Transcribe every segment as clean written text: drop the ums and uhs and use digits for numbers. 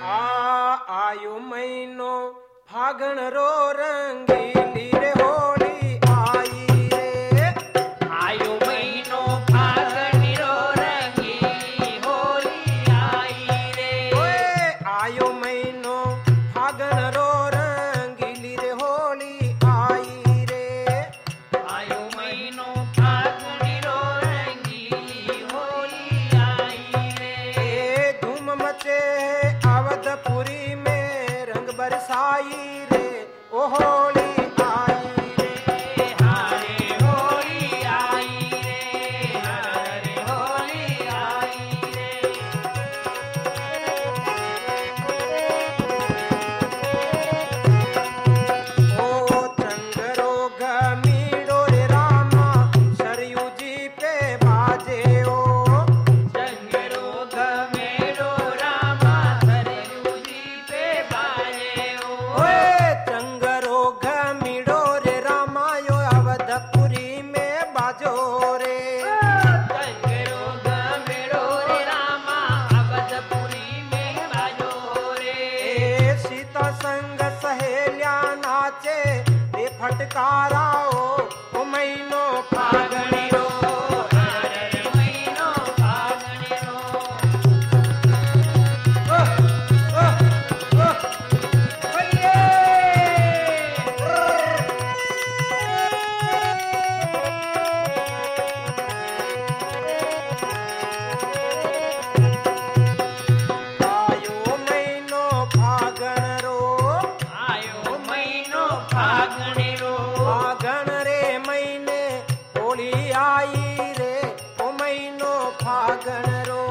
आयो महीनो फागण रो रंगीली रे होली आई रे। आयो महीनो फागण रो रंगीली होली आई रे। ओए आयो महीनो फागण रो रंगीली रे होली आई रे। आयो महीनो फागण रो रंगीली होली आई रे। धूम मचे अवधपुरी में रंग बरसाई रे ओ होली आई रे। हरे होली आई रे, हरे होली आई रे। ओ चंगरो घमीड़ो रे रामा सरयू जी पे बाजे ओ। चंगरो घमेरो रामा सरयू जी पे बाजे ओ। ओए चंगरो घमीड़ो रे रामा यो अवधपुरी में बाजो रे। चंगरो घमेरो रे रामा अवधपुरी में बाजो रे। सीता संग सहेलिया नाचे रे फटकारा ओ महीनो फागणी रो। हरे महीनो फागण रो। आयो महीनो फागण रो। आयो महीनो फागण रो। फागण रे महीने होली आई रे ओ महीनो फागण रो।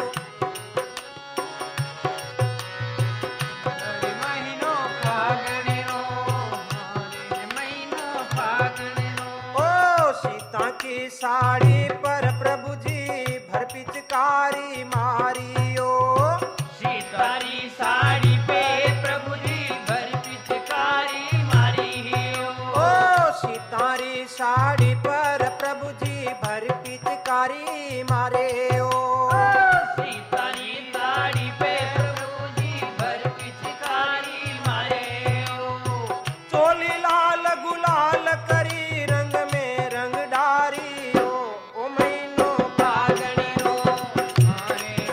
हरे महीनो फागण रो। हरे महीनो फागण रो। ओ सीता की साड़ी पर प्रभु जी भर पिचकारी मारियो। सीतारी साड़ी पे प्रभु जी भर पिचकारी मारी हो। ओ सीतारी साड़ी पर प्रभु जी भर पिचकारी मारे ओ। सीतारी साड़ी पे प्रभु जी भर पिचकारी मारे हो। चोली लाल गुलाल करी रंग में रंग डारी ओ महीनो फागणी रो। हरे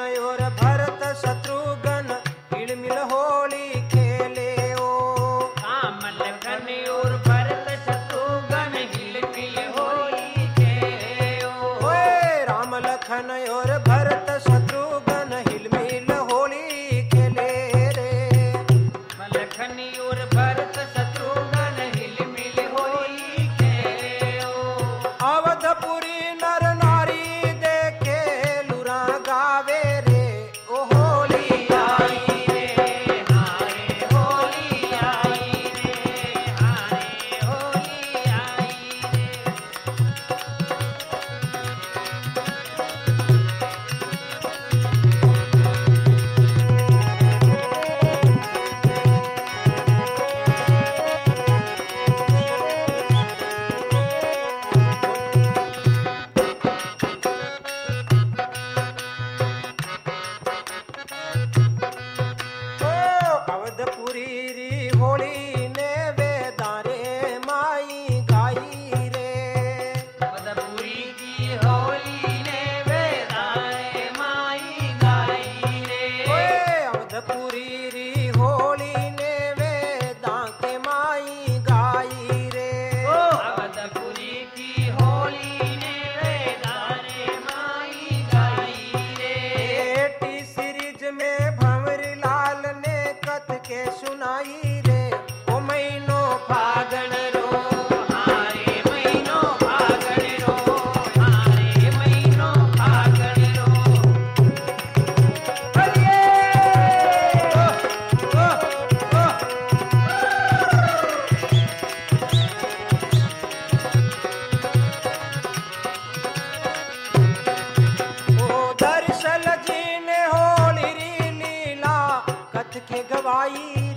और भरत शत्रुघ्न हिलमिल होली खेले ओ। राम लखन और भरत शत्रुघ्न हिलमिल होली खेले ओ। ओए राम लखन और भरत शत्रुघ्न हिलमिल होली खेले रे। लखन और भरत शत्रुघ्न हिलमिल होली खेले ओ। अवधपुरी नर नारी देखे लुरा गावे रे ओ होली आई रे हारे होली आई रे हारे होली आई रे। ओ अवधपुरी री होली ने वेदारे माई गाई रे। पदपुरी की होली ने वेदाए माई गाई रे। ओए अवधपुरी री होली ने वेदा के माई गाई रे। ओ अवधपुरी की होली ने वेदाए माई गाई रे। टी सीरीज में भंवरी लाल ने कथ के सुनाई रे ओ महीनो फागण रो। हारे महीनो फागण रो हारे महीनो फागण रो। ओ दर्शन जी ने होली री लीला कथ के गवाई